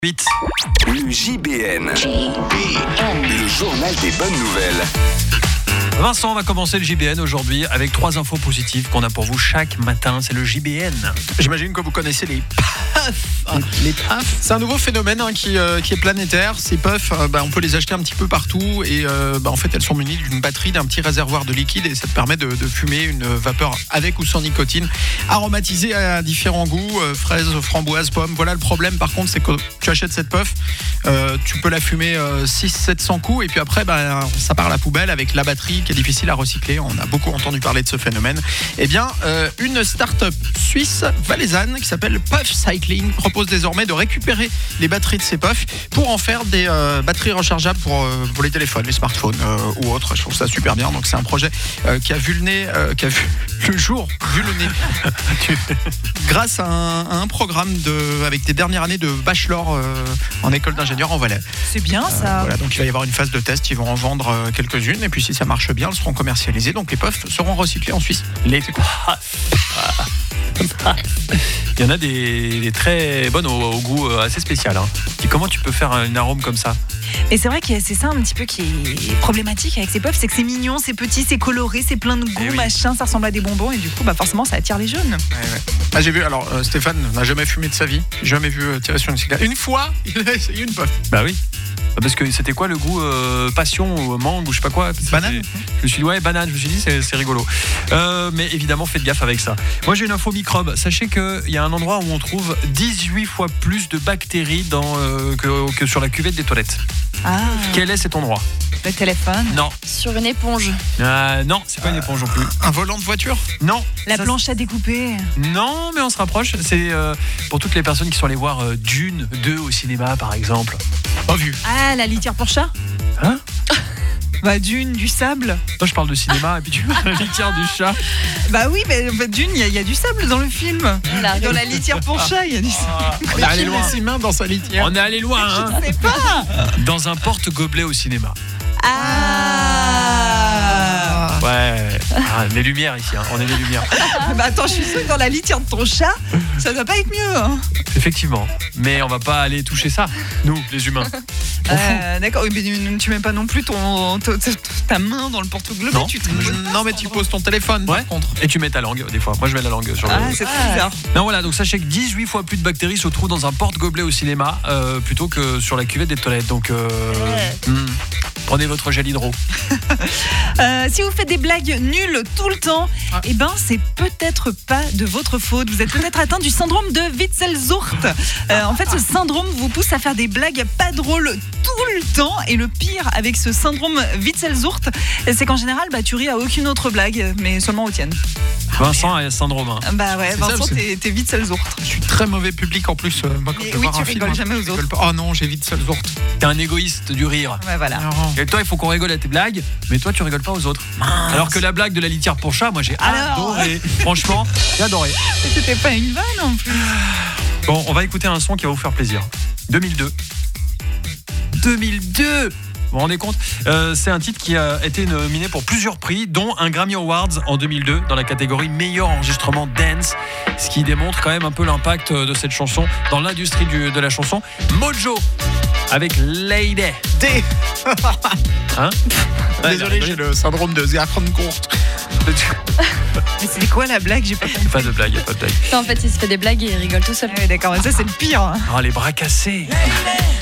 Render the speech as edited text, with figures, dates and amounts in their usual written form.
8. Le JBN. Le journal des bonnes nouvelles. Vincent va commencer le JBN aujourd'hui avec 3 infos positives qu'on a pour vous chaque matin. C'est le JBN. J'imagine que vous connaissez les puffs. Les puffs, c'est un nouveau phénomène qui est planétaire. Ces puffs, on peut les acheter un petit peu partout et en fait elles sont munies d'une batterie, d'un petit réservoir de liquide et ça te permet de fumer une vapeur avec ou sans nicotine, aromatisée à différents goûts, fraises, framboises, pommes. Voilà, le problème par contre, c'est que tu achètes cette puff, tu peux la fumer 600-700 coups et puis après ça part à la poubelle avec la batterie qui est difficile à recycler. On a beaucoup entendu parler de ce phénomène. Eh bien, une start-up suisse valaisanne qui s'appelle Puff Cycling propose désormais de récupérer les batteries de ces puffs pour en faire des batteries rechargeables pour les téléphones, les smartphones ou autres. Je trouve ça super bien. Donc c'est un projet qui a vu le nez, grâce à un programme avec des dernières années de bachelor en école d'ingénieur en Valais. C'est bien ça. Voilà, donc il va y avoir une phase de test. Ils vont en vendre quelques-unes et puis si ça marche bien, elles seront commercialisées. Donc les puffs seront recyclés en Suisse. Les Il y en a des très bonnes au goût assez spécial. Comment tu peux faire une arôme comme ça? Et c'est vrai que c'est ça un petit peu qui est problématique avec ces puffs, c'est que c'est mignon, c'est petit, c'est coloré, c'est plein de goût, machin, ça ressemble à des bonbons et du coup forcément ça attire les jeunes. Ouais. J'ai vu, Stéphane n'a jamais fumé de sa vie, jamais vu tirer sur une cigarette. Une fois, il a essayé une puff. Bah oui. Parce que c'était quoi le goût passion ou mangue ou je sais pas quoi? Banane. Je me suis dit banane, je me suis dit c'est rigolo. Mais évidemment faites gaffe avec ça. Moi j'ai une info microbe. Sachez qu'il y a un endroit où on trouve 18 fois plus de bactéries que sur la cuvette des toilettes. Ah. Quel est cet endroit? Le téléphone? Non. Sur une éponge? Non, c'est pas une éponge non plus. Un volant de voiture? Non. La planche à découper? Non, mais on se rapproche. C'est pour toutes les personnes qui sont allées voir Dune 2 au cinéma par exemple. Pas vu. Ah, la litière pour chat? Hein? Dune, du sable. Toi je parle de cinéma et puis tu parles de la litière du chat. Bah oui, mais Dune, il y a du sable dans le film. Dans la litière pour chat, il y a du sable. On est allé loin. Ses mains dans sa litière. On est allé loin, hein. Je sais pas. Dans un porte-gobelet au cinéma. Ouais. Les lumières ici, on est les lumières. Attends, je suis sûre que dans la litière de ton chat, ça doit pas être mieux. Effectivement. Mais on va pas aller toucher ça, nous, les humains. D'accord, mais tu mets pas non plus ta main dans le porte-gobelet. Non, mais tu poses ton téléphone par contre. Et tu mets ta langue, des fois. Moi, je mets la langue sur le... c'est très bizarre. Non, voilà, donc sachez que 18 fois plus de bactéries se trouvent dans un porte-gobelet au cinéma plutôt que sur la cuvette des toilettes. Donc, prenez votre gel hydro. Si vous faites des blagues nulles tout le temps, c'est peut-être pas de votre faute. Vous êtes peut-être atteint du syndrome de Witzelzucht. En fait, ce syndrome vous pousse à faire des blagues pas drôles tout le temps. Et le pire avec ce syndrome Witzelzucht, c'est qu'en général, tu ris à aucune autre blague, mais seulement aux tiennes. Vincent a un syndrome. Vincent, t'es Witzelzucht. Je suis très mauvais public en plus. Tu rigoles jamais aux autres. Oh non, j'ai Witzelzucht. T'es un égoïste du rire. Ouais, voilà. Et toi, il faut qu'on rigole à tes blagues, mais toi, tu rigoles pas aux autres. Alors que la blague de la litière pour chat, moi, j'ai adoré. Franchement, j'ai adoré. C'était pas une vanne en plus. Bon, on va écouter un son qui va vous faire plaisir. 2002. Vous vous rendez compte? C'est un titre qui a été nominé pour plusieurs prix, dont un Grammy Awards en 2002 dans la catégorie meilleur enregistrement dance, ce qui démontre quand même un peu l'impact de cette chanson dans l'industrie de la chanson. Mojo avec Lady. Hein? Désolé, j'ai le syndrome de Zerfrancourt. Mais c'est quoi la blague? J'ai pas compris. Pas de blague, Non, en fait, il se fait des blagues et il rigole tout seul. D'accord, mais ça c'est le pire. Les bras cassés.